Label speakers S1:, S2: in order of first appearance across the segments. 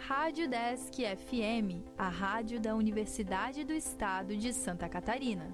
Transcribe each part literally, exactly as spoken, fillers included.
S1: Rádio Desk F M, a rádio da Universidade do Estado de Santa Catarina.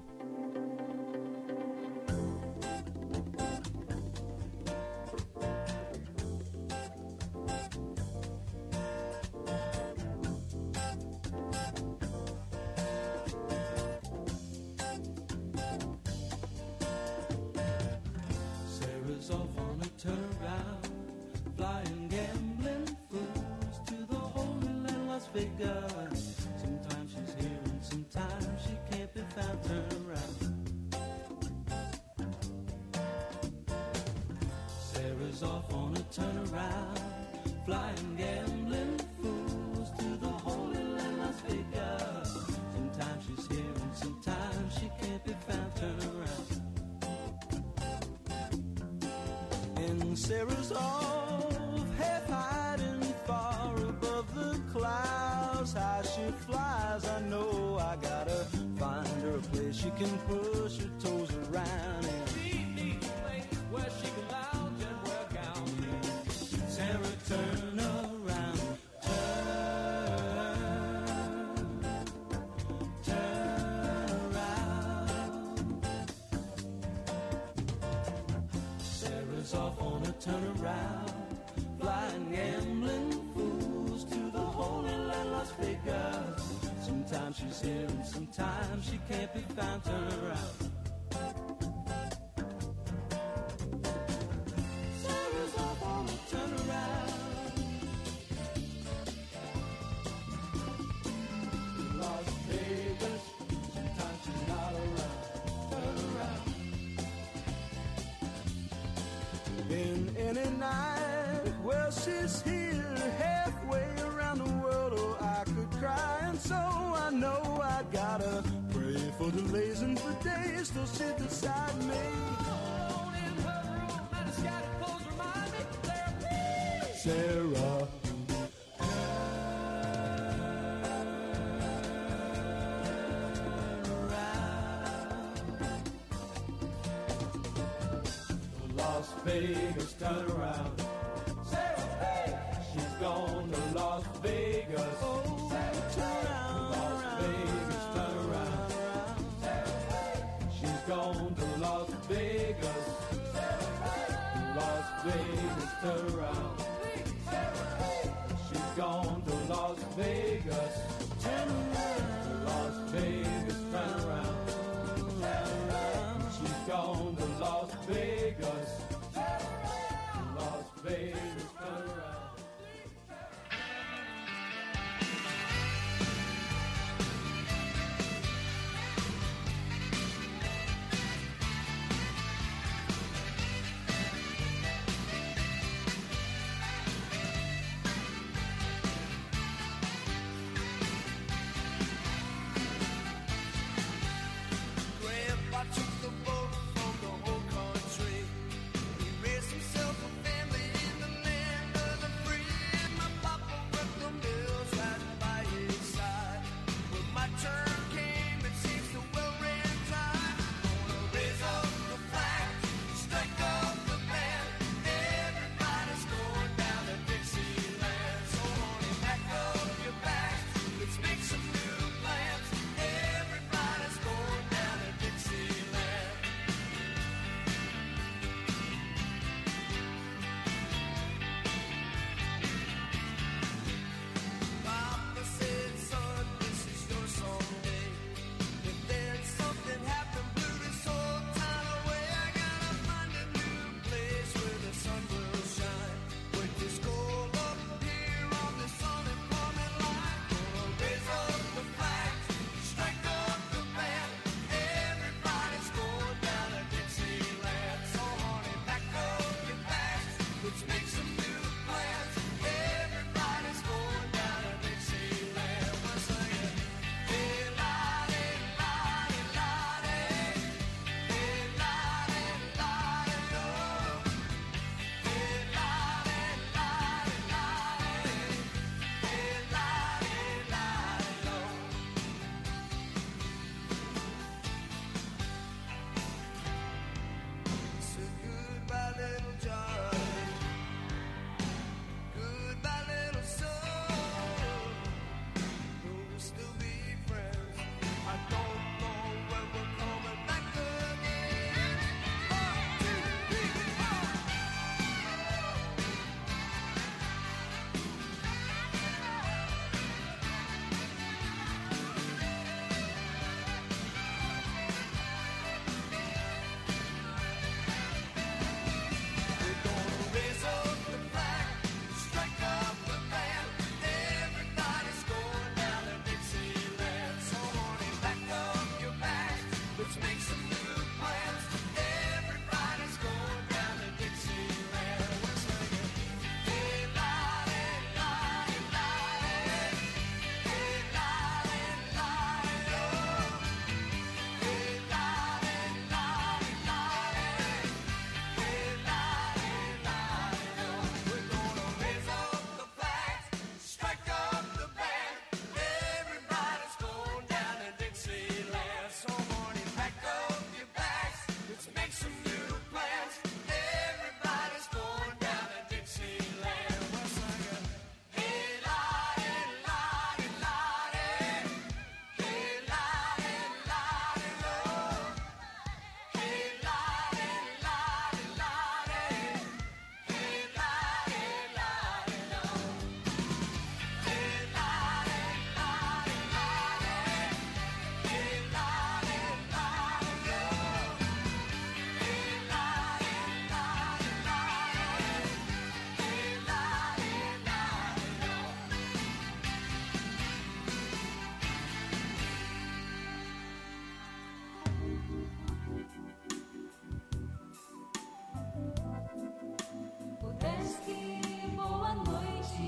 S2: boa noite.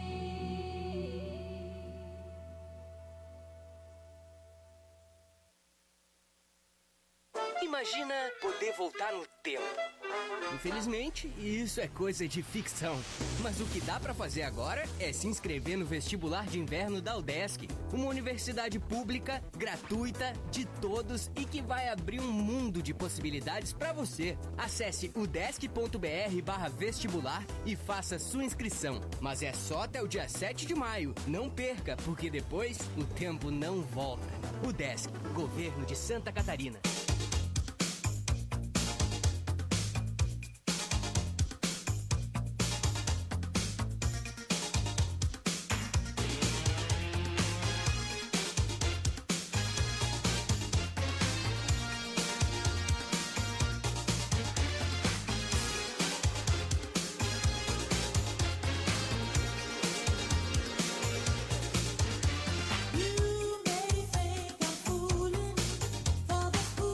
S3: Imagina poder voltar no tempo. Infelizmente, isso é coisa de ficção. Mas o que dá pra fazer agora é se inscrever no vestibular de inverno da UDESC, uma universidade pública, gratuita, de todos e que vai abrir um mundo de possibilidades pra você. Acesse udesc.br barra vestibular e faça sua inscrição. Mas é só até o dia sete de maio. Não perca, porque depois o tempo não volta. UDESC, Governo de Santa Catarina.
S2: You may think I'm fooling for the fool.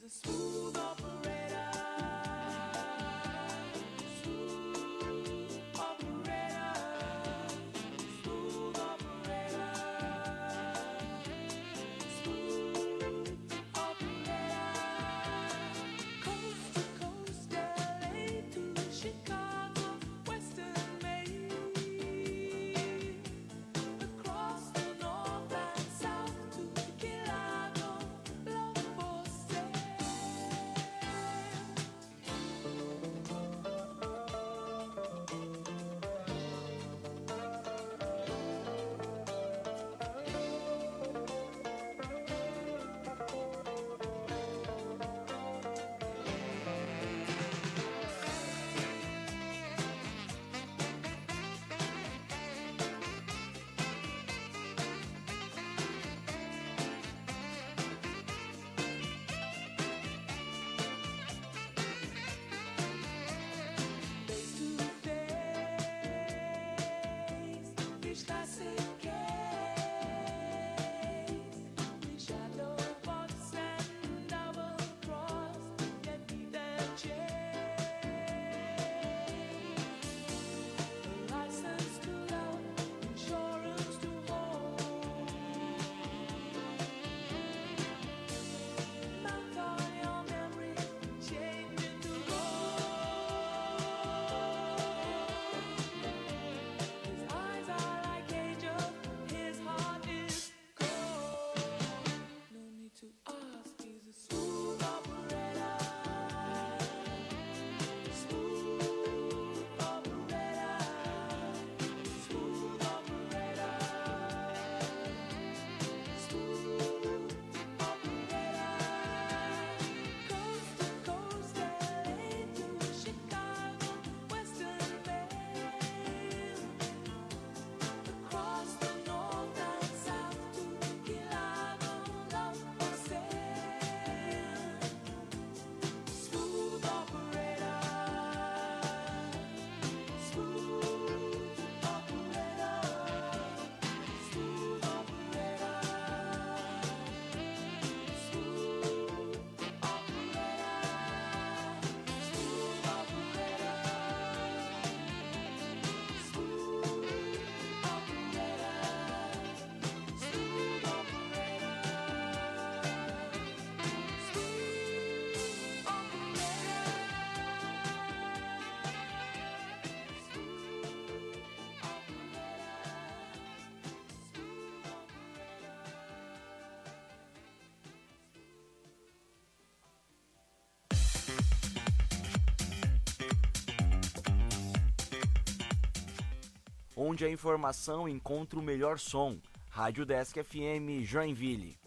S2: Onde a informação encontra o melhor som. Rádio Desk F M Joinville.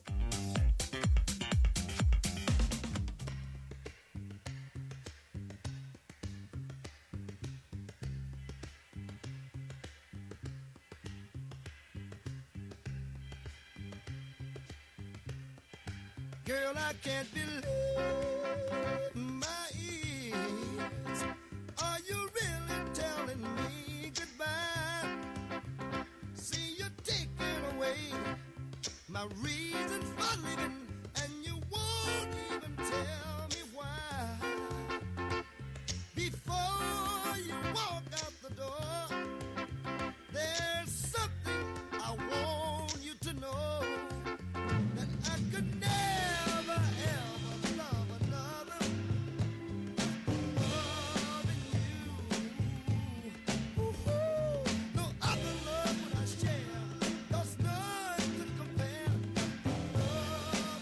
S4: Girl, I can't believe my ears. Are you really telling me goodbye? See, you're taking away my reason for living, and you won't even tell me why. Before you walk out the door, there's something I want you to know, that I could never love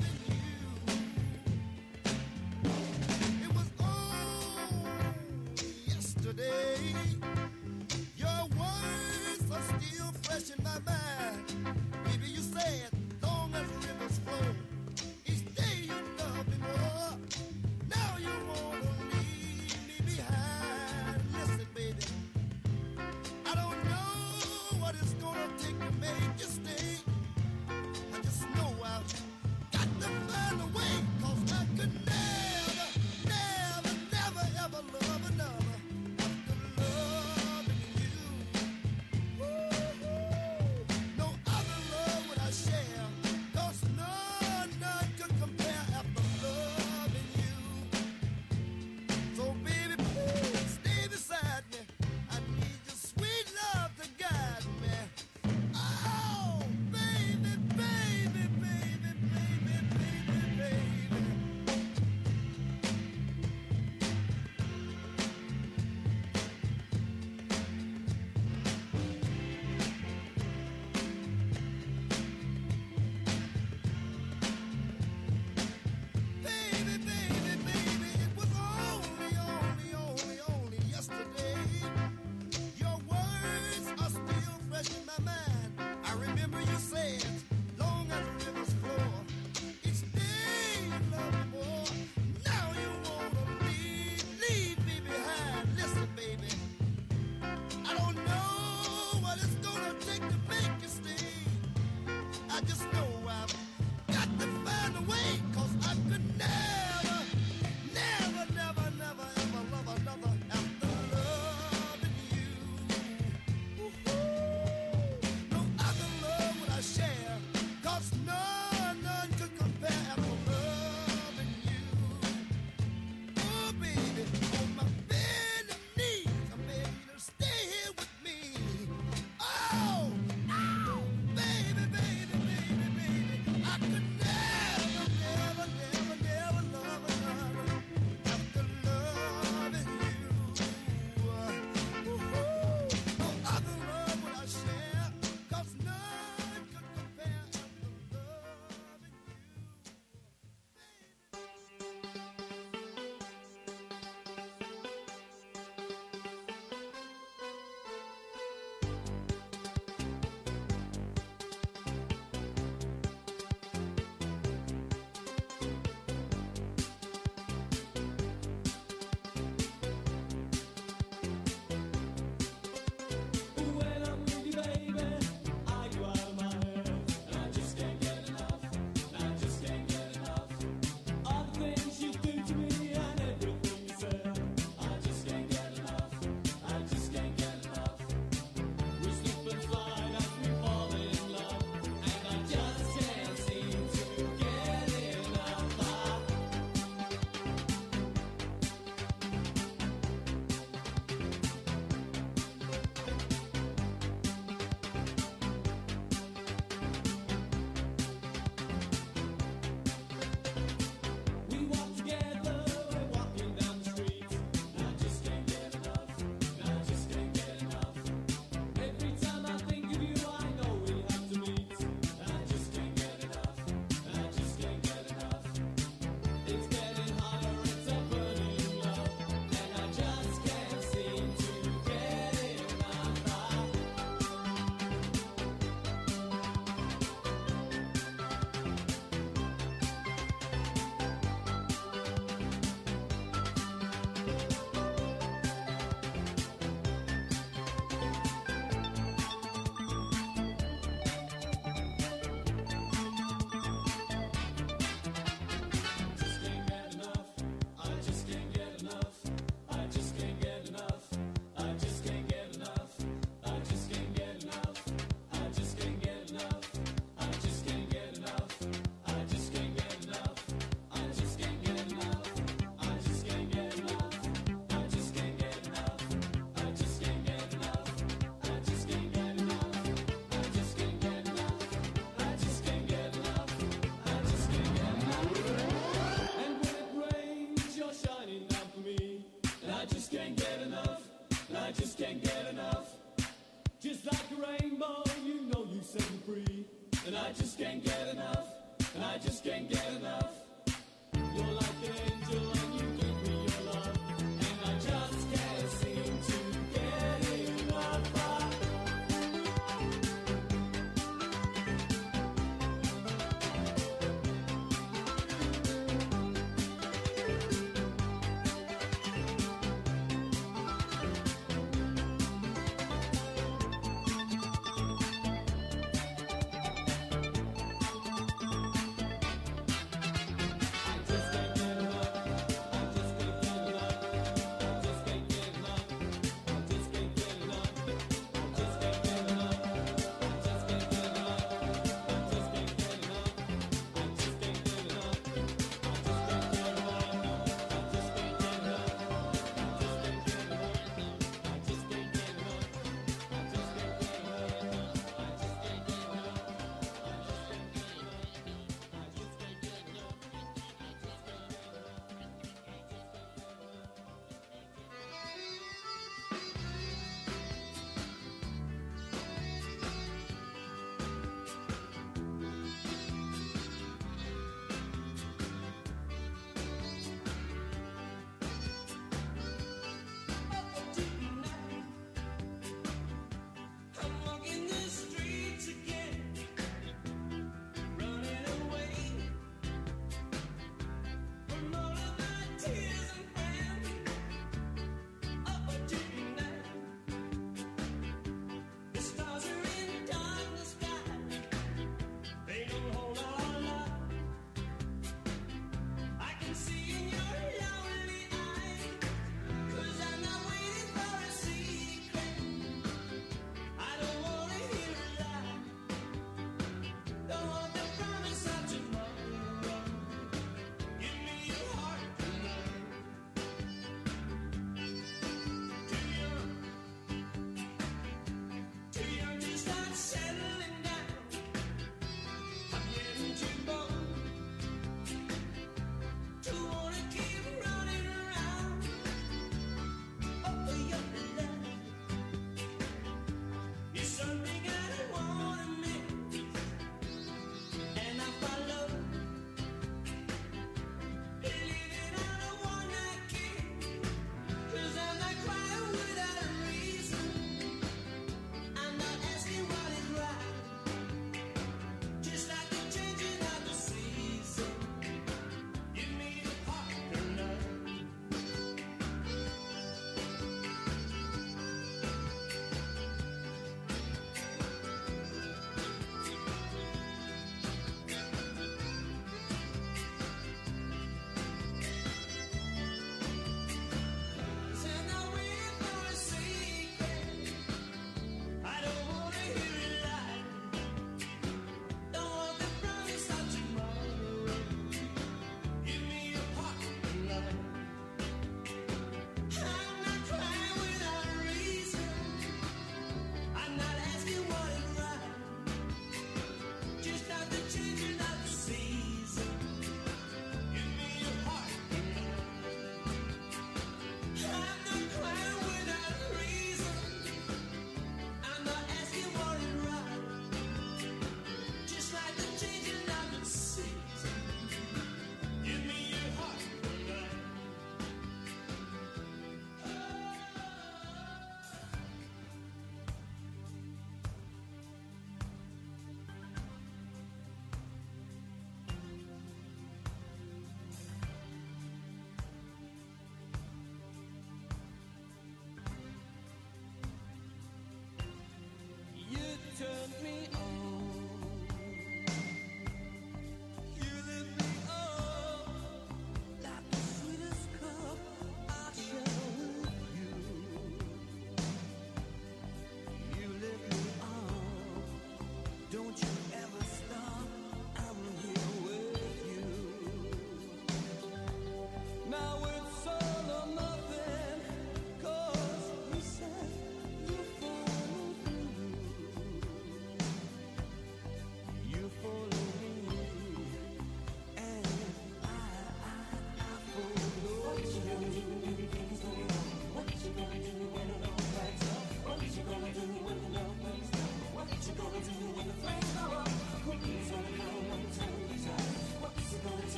S5: and I just can't get enough, and I just can't get enough. You're like an angel and you give me your love, and I just can't seem to get enough.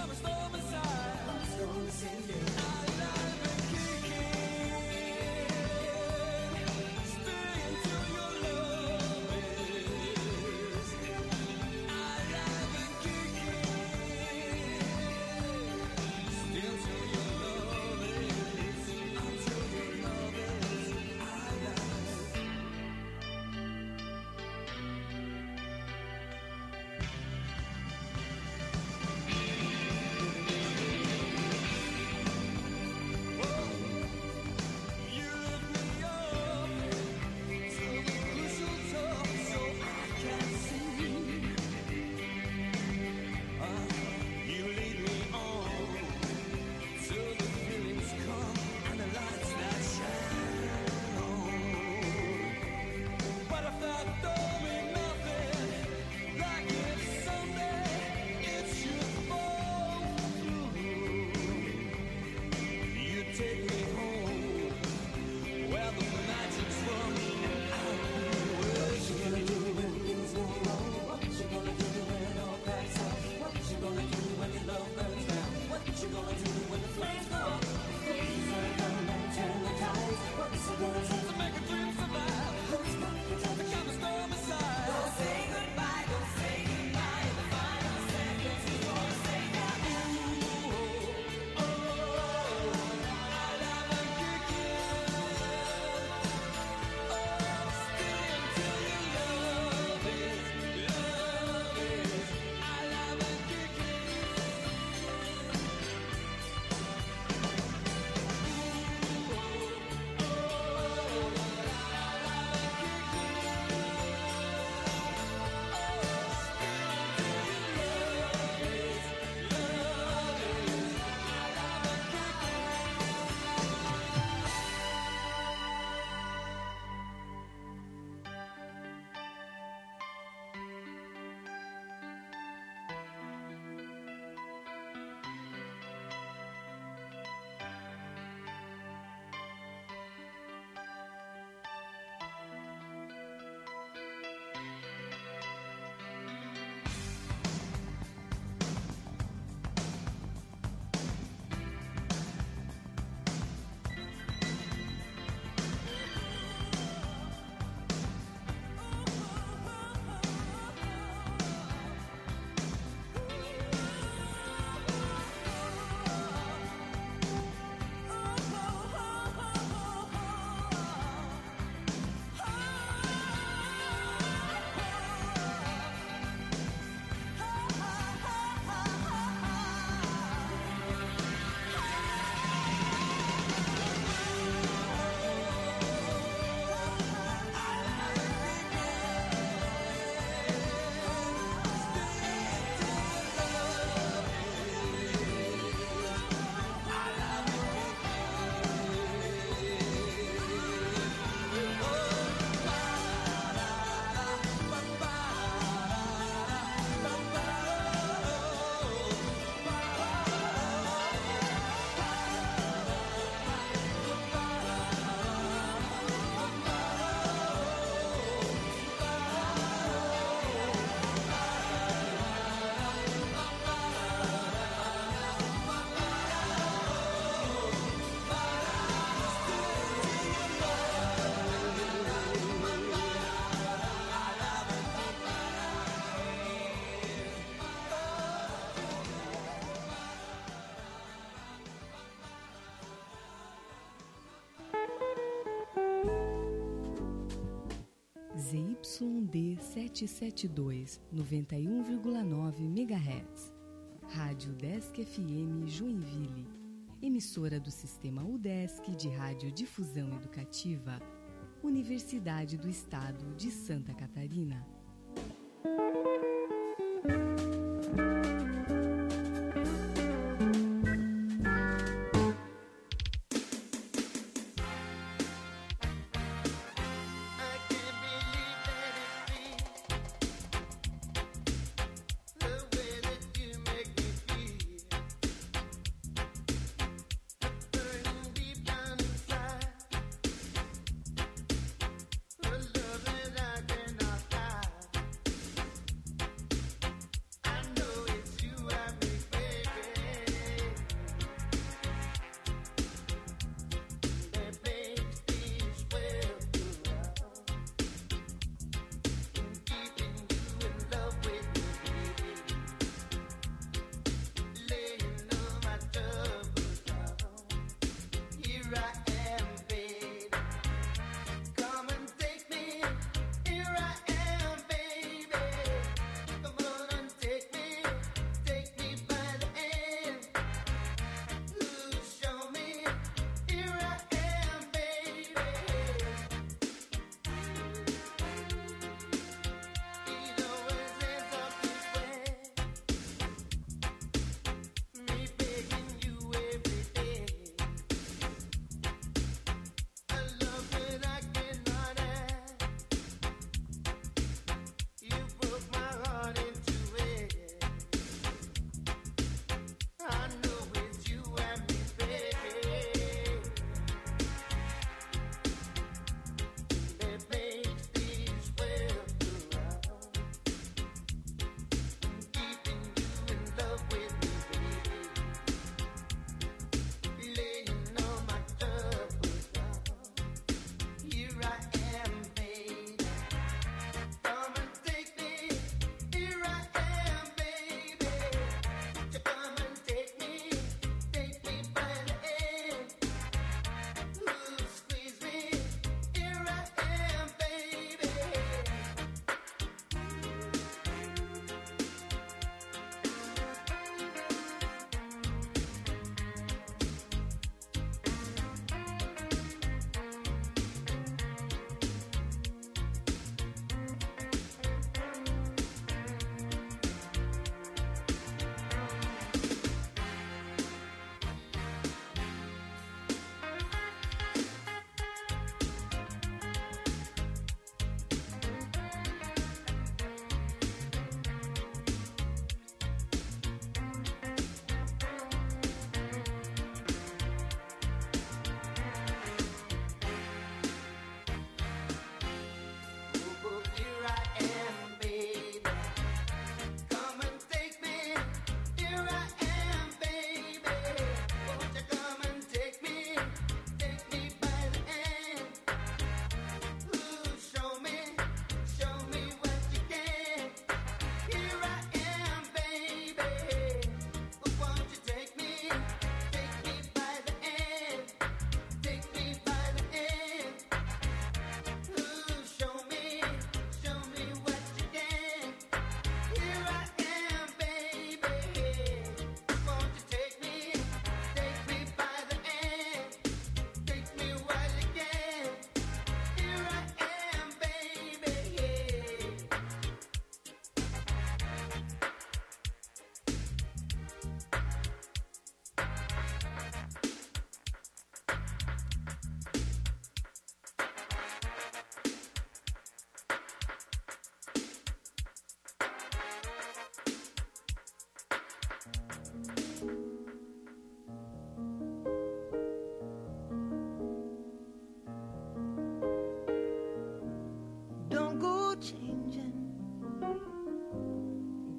S6: Z Y D setecentos e setenta e dois, noventa e um vírgula nove megahertz. Rádio Udesc F M Joinville. Emissora do Sistema Udesc de Radiodifusão Educativa. Universidade do Estado de Santa Catarina.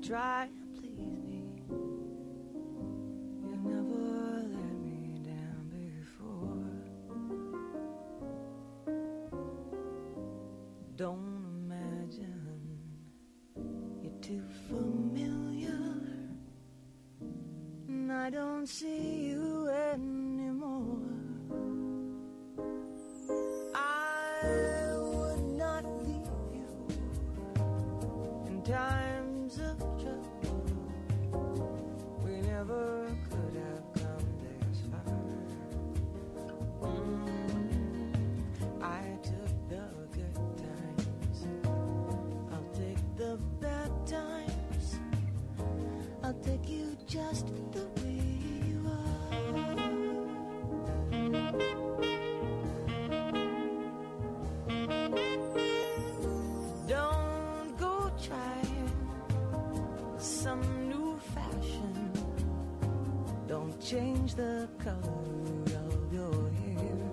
S7: try to please me. You've never let me down before. Don't imagine you're too familiar, and I don't see you anymore. I would not leave you in times of trouble. We never could have come this far. Mm, I took the good times, I'll take the bad times. I'll take you just the way you are. Don't go trying some new fashion. Don't change the color of your hair.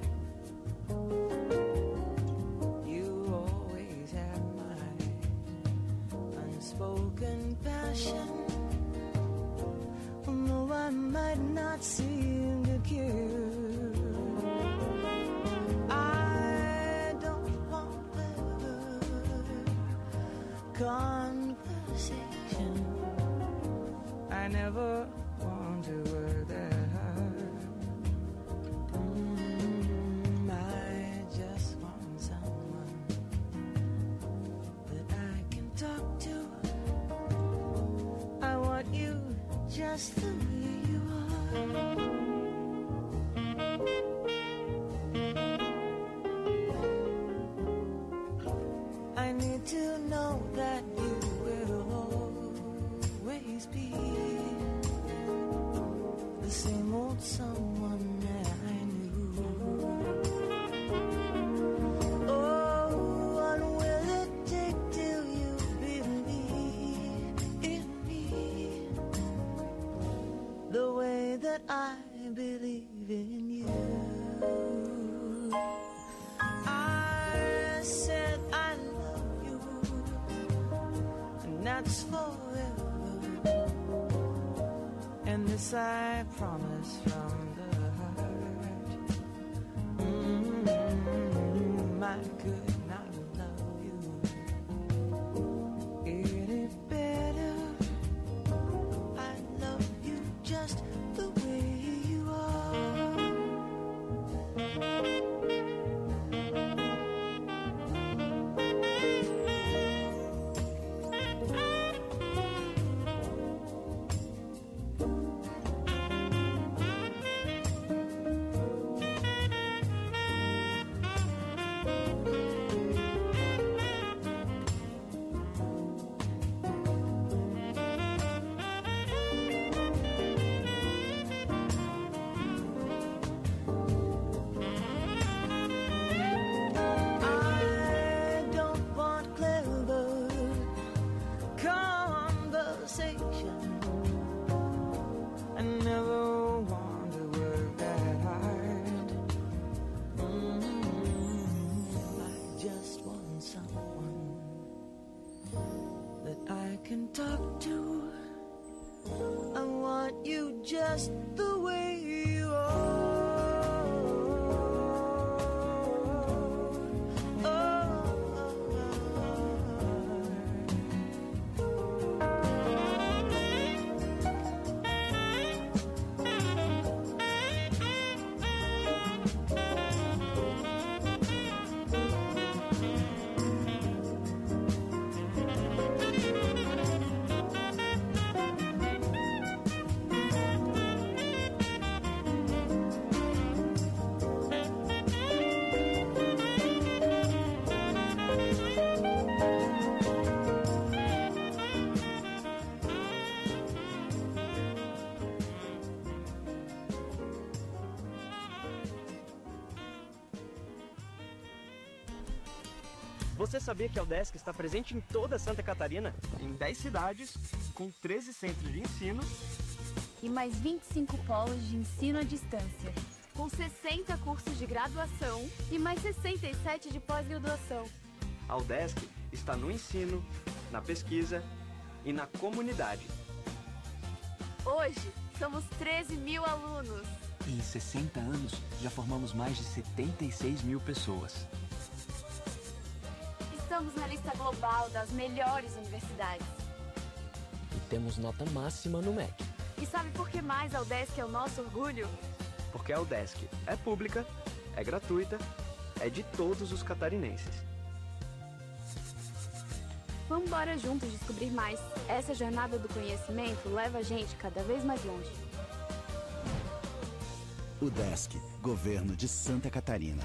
S7: You always have my unspoken passion. Although I might not seem to care, I don't want clever conversation. I never want to work that hard. Mm, I just want someone that I can talk to. I want you just the way you are. I need to know that you will always be the same old someone that I knew. Oh, what will it take till you believe in me the way that I believe in you? I said I love you, and that's forever. And this I promise from the heart. Mm-hmm. I could not love you any better. I love you just the way you are. I don't want clever conversation. I never want to work that hard. Mm, I just want someone that I can talk to. I want you just the way you are.
S8: Você sabia que a UDESC está presente em toda Santa Catarina?
S2: Em dez cidades, com treze centros de ensino
S1: E mais vinte e cinco polos de ensino à distância.
S9: Com sessenta cursos de graduação
S1: E mais sessenta e sete de pós-graduação.
S2: A UDESC está no ensino, na pesquisa
S8: e na comunidade.
S9: Hoje, somos treze mil alunos.
S10: E em sessenta anos, já formamos mais de setenta e seis mil pessoas.
S9: Estamos na lista global das melhores universidades.
S11: E temos nota máxima no M E C.
S9: E sabe por que mais a UDESC é o nosso orgulho?
S8: Porque a UDESC é pública, é gratuita, é de todos os catarinenses.
S9: Vamos embora juntos descobrir mais. Essa jornada do conhecimento leva a gente cada vez mais longe.
S12: UDESC, Governo de Santa Catarina.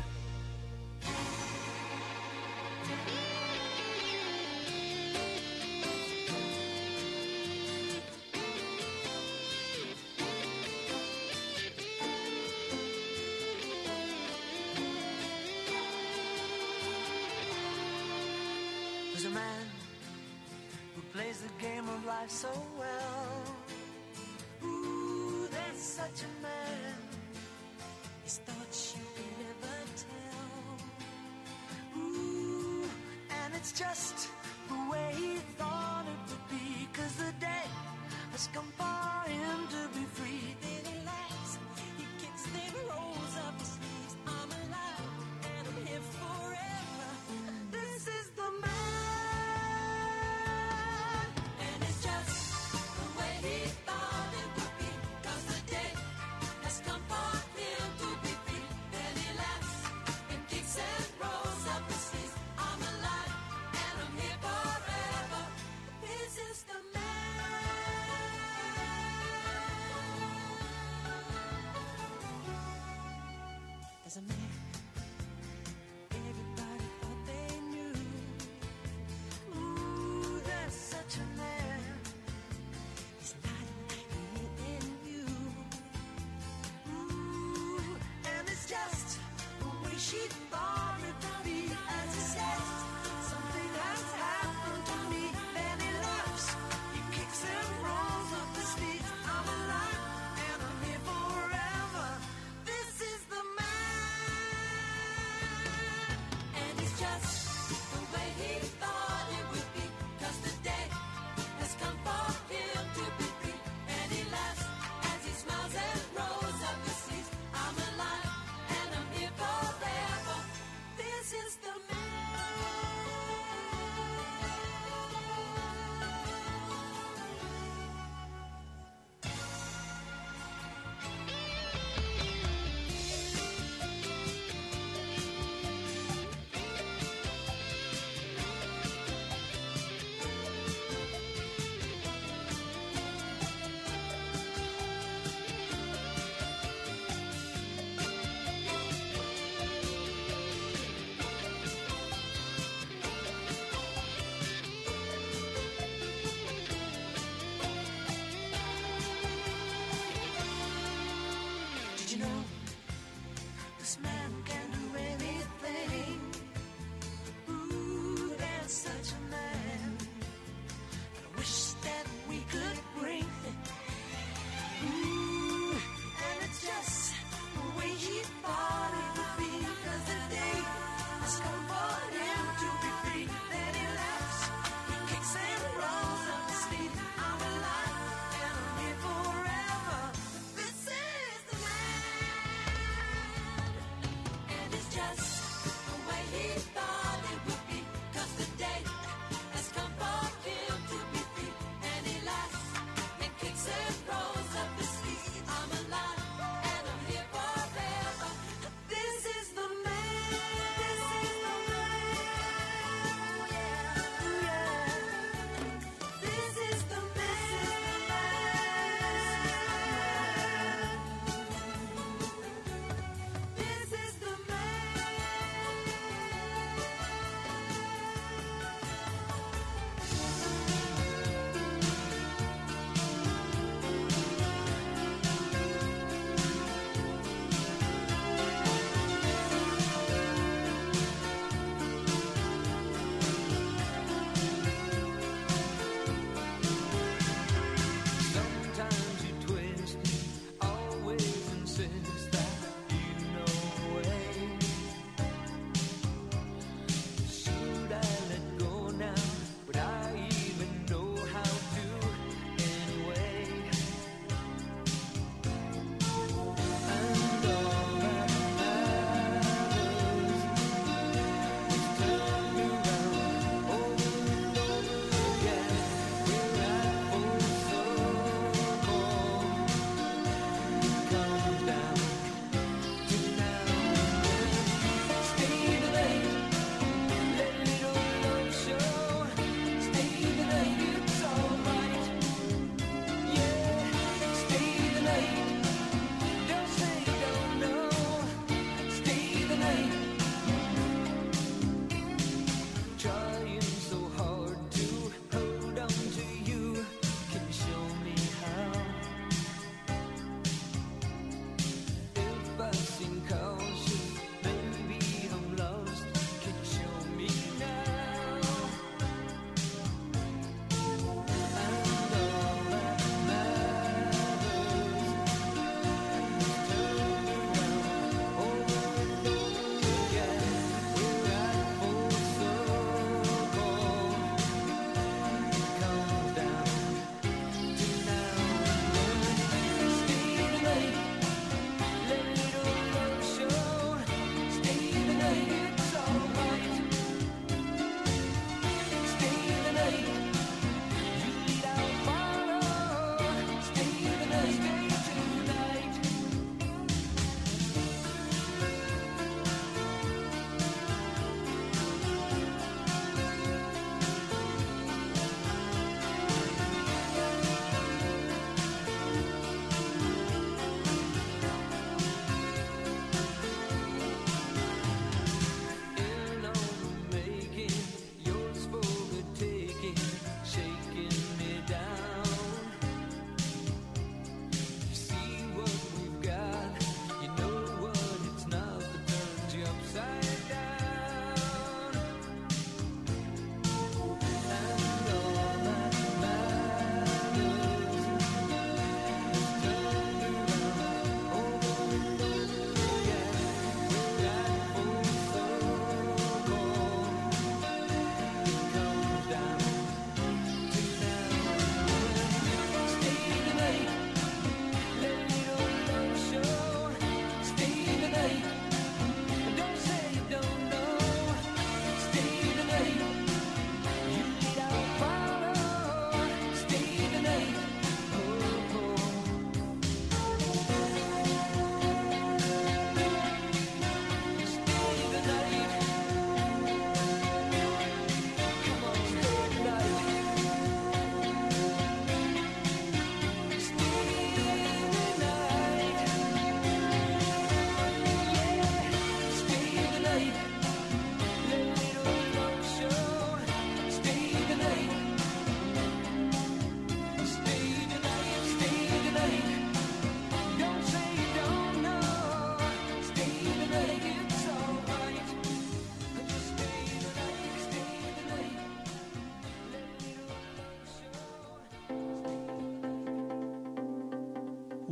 S7: There's a man who plays the game of life so well. Ooh, there's such a man. His thoughts you can never tell. Ooh, and it's just the way he thought it would be. 'Cause the day has come for him to be free. Then he laughs, he kicks, then rolls up his sleeves. I'm alive and I'm here forever. This is the man. And it's just the way he thought it would be. 'Cause the day has come for him to be free. Then he laughs and kicks and rolls up his sleeves. I'm alive and I'm here forever. This is the man.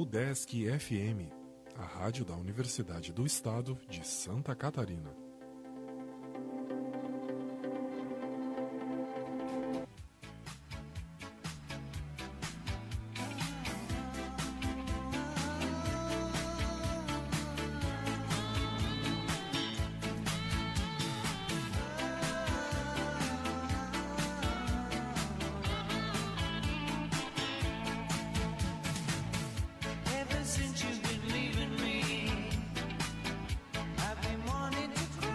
S13: UDESC F M, a rádio da Universidade do Estado de Santa Catarina.
S7: Ever since you've been leaving me, I've been wanting to cry.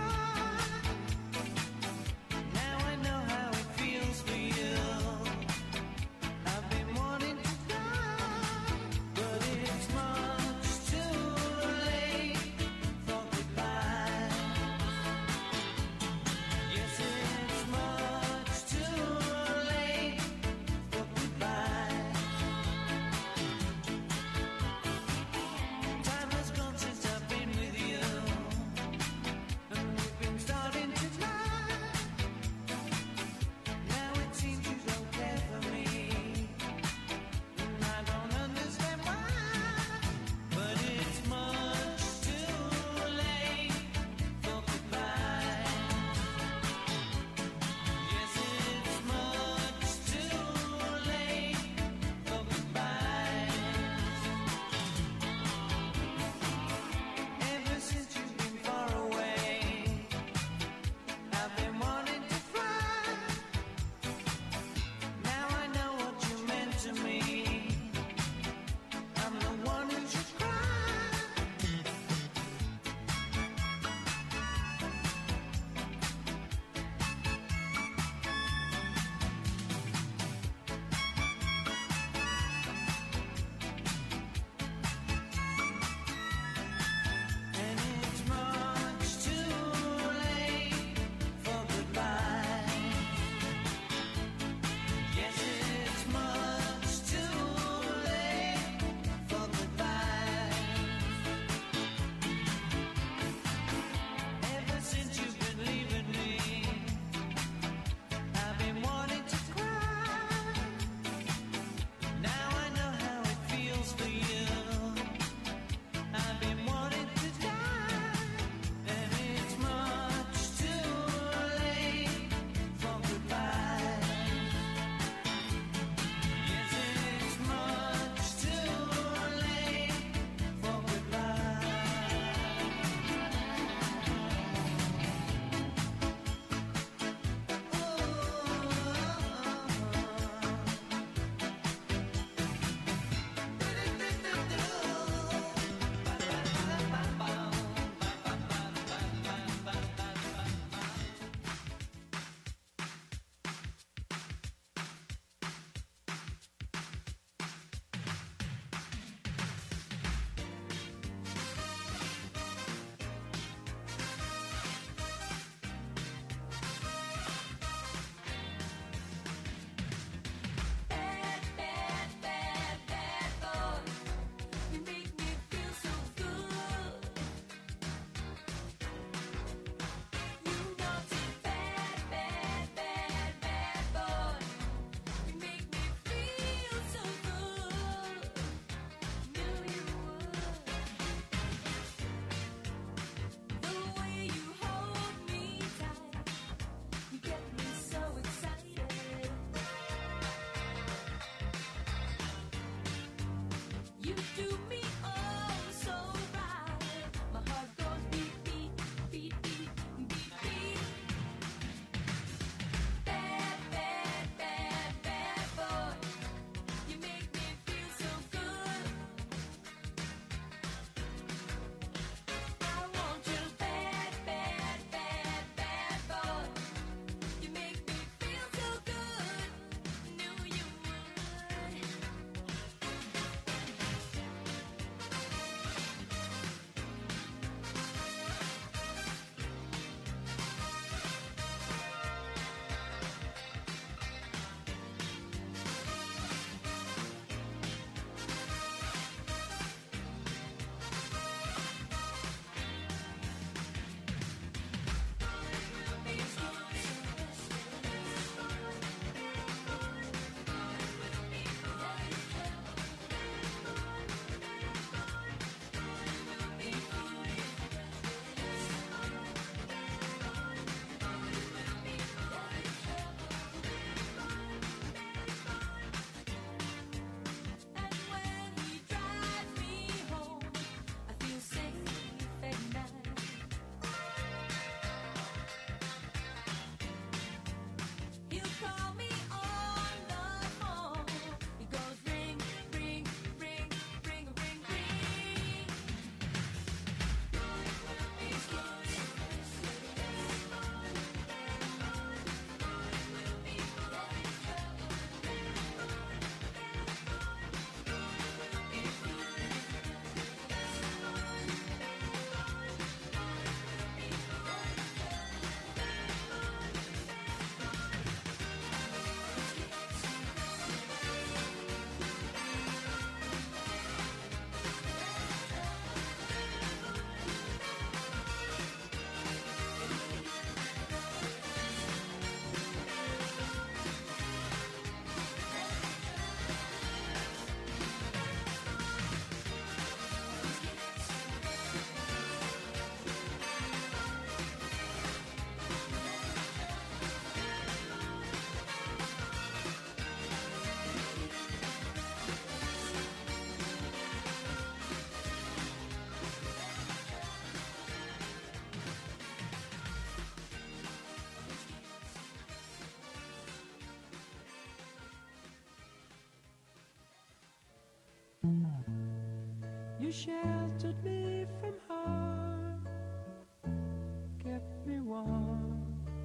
S14: You sheltered me from harm, kept me warm,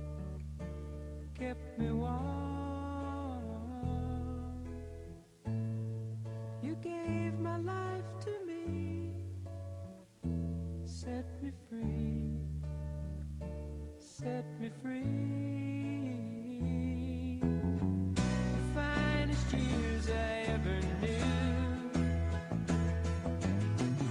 S14: kept me warm. You gave my life to me, set me free, set me free.